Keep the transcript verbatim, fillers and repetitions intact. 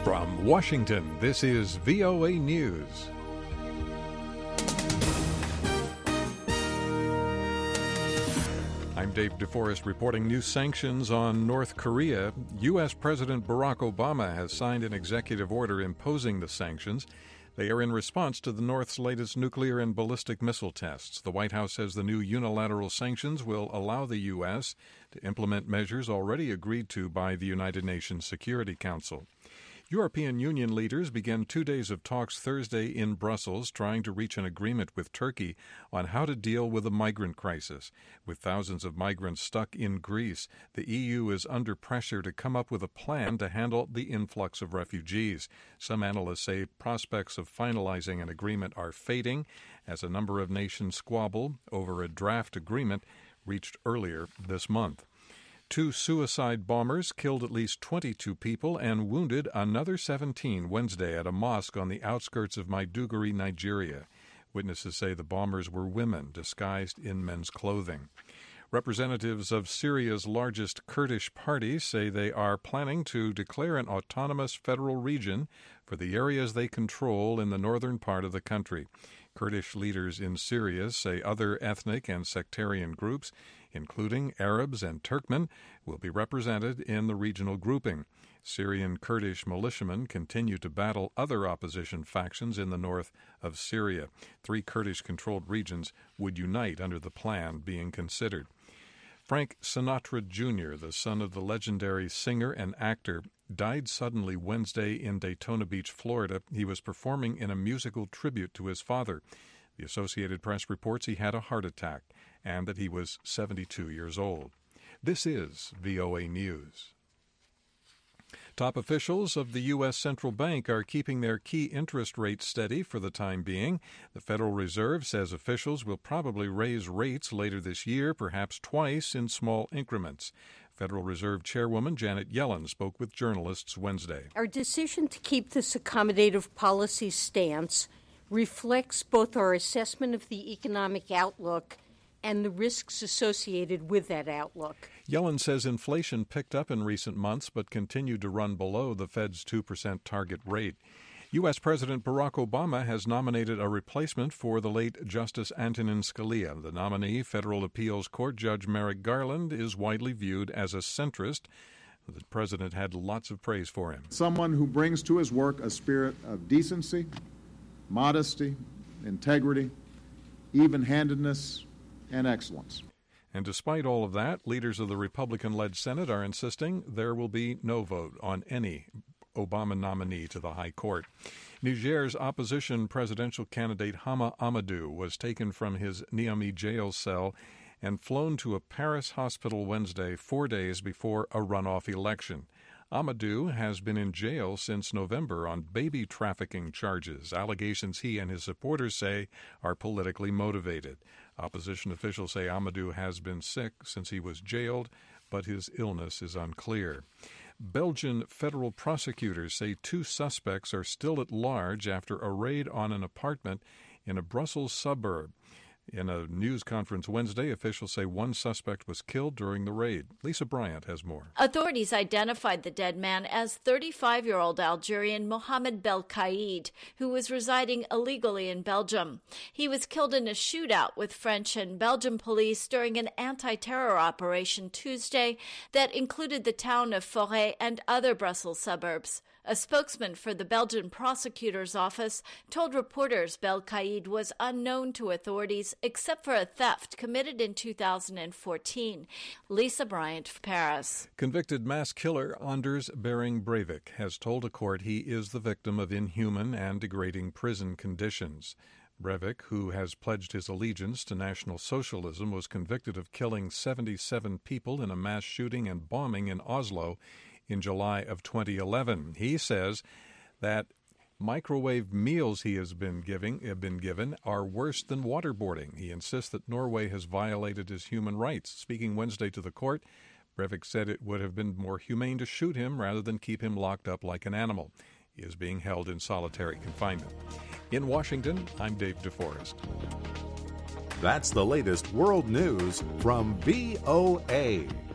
From Washington, this is V O A News. I'm Dave DeForest reporting new sanctions on North Korea. U S. President Barack Obama has signed an executive order imposing the sanctions. They are in response to the North's latest nuclear and ballistic missile tests. The White House says the new unilateral sanctions will allow the U S to implement measures already agreed to by the United Nations Security Council. European Union leaders began two days of talks Thursday in Brussels, trying to reach an agreement with Turkey on how to deal with the migrant crisis. With thousands of migrants stuck in Greece, the E U is under pressure to come up with a plan to handle the influx of refugees. Some analysts say prospects of finalizing an agreement are fading as a number of nations squabble over a draft agreement reached earlier this month. Two suicide bombers killed at least twenty-two people and wounded another seventeen Wednesday at a mosque on the outskirts of Maiduguri, Nigeria. Witnesses say the bombers were women disguised in men's clothing. Representatives of Syria's largest Kurdish party say they are planning to declare an autonomous federal region for the areas they control in the northern part of the country. Kurdish leaders in Syria say other ethnic and sectarian groups, including Arabs and Turkmen, will be represented in the regional grouping. Syrian Kurdish militiamen continue to battle other opposition factions in the north of Syria. Three Kurdish-controlled regions would unite under the plan being considered. Frank Sinatra Junior, the son of the legendary singer and actor, died suddenly Wednesday in Daytona Beach, Florida. He was performing in a musical tribute to his father. The Associated Press reports he had a heart attack and that he was seventy-two years old. This is V O A News. Top officials of the U S. Central Bank are keeping their key interest rates steady for the time being. The Federal Reserve says officials will probably raise rates later this year, perhaps twice in small increments. Federal Reserve Chairwoman Janet Yellen spoke with journalists Wednesday. Our decision to keep this accommodative policy stance reflects both our assessment of the economic outlook and the risks associated with that outlook. Yellen says inflation picked up in recent months but continued to run below the Fed's two percent target rate. U S. President Barack Obama has nominated a replacement for the late Justice Antonin Scalia. The nominee, Federal Appeals Court Judge Merrick Garland, is widely viewed as a centrist. The president had lots of praise for him. Someone who brings to his work a spirit of decency, modesty, integrity, even-handedness, and excellence. And despite all of that, leaders of the Republican-led Senate are insisting there will be no vote on any Obama nominee to the High Court. Niger's opposition presidential candidate Hama Amadou was taken from his Niamey jail cell and flown to a Paris hospital Wednesday, four days before a runoff election. Amadou has been in jail since November on baby trafficking charges, allegations he and his supporters say are politically motivated. Opposition officials say Amadou has been sick since he was jailed, but his illness is unclear. Belgian federal prosecutors say two suspects are still at large after a raid on an apartment in a Brussels suburb. In a news conference Wednesday, officials say one suspect was killed during the raid. Lisa Bryant has more. Authorities identified the dead man as thirty-five-year-old Algerian Mohamed Belkaïd, who was residing illegally in Belgium. He was killed in a shootout with French and Belgian police during an anti-terror operation Tuesday that included the town of Forêt and other Brussels suburbs. A spokesman for the Belgian prosecutor's office told reporters Belkaïd was unknown to authorities except for a theft committed in two thousand fourteen. Lisa Bryant, Paris. Convicted mass killer Anders Behring Breivik has told a court he is the victim of inhuman and degrading prison conditions. Breivik, who has pledged his allegiance to National Socialism, was convicted of killing seventy-seven people in a mass shooting and bombing in Oslo in July of twenty eleven. He says that microwave meals he has been giving have been given are worse than waterboarding. He insists that Norway has violated his human rights. Speaking Wednesday to the court, Breivik said it would have been more humane to shoot him rather than keep him locked up like an animal. He is being held in solitary confinement. In Washington, I'm Dave DeForest. That's the latest world news from V O A.